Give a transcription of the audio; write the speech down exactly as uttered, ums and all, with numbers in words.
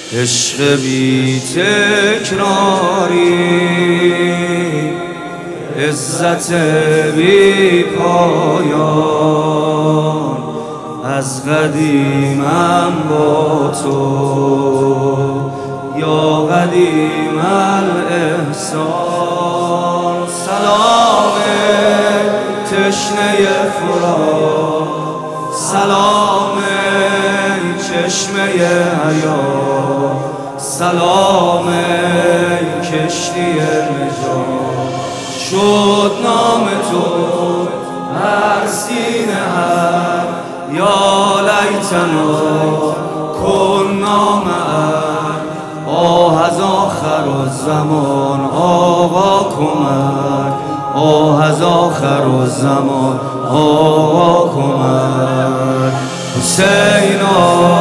عشق بی تکراری، عزت بی پایان، از قدیمم با تو یا قدیم الاحسان. سلام تشنه فرات، سلام چشمه حیات، سلام کشتی نجات. شد نام تو هر سینه هر، یا لیتنا کنا معک. آه از آخر الزمان آقا کمک، آه از آخر الزمان آقا کمک. حسینا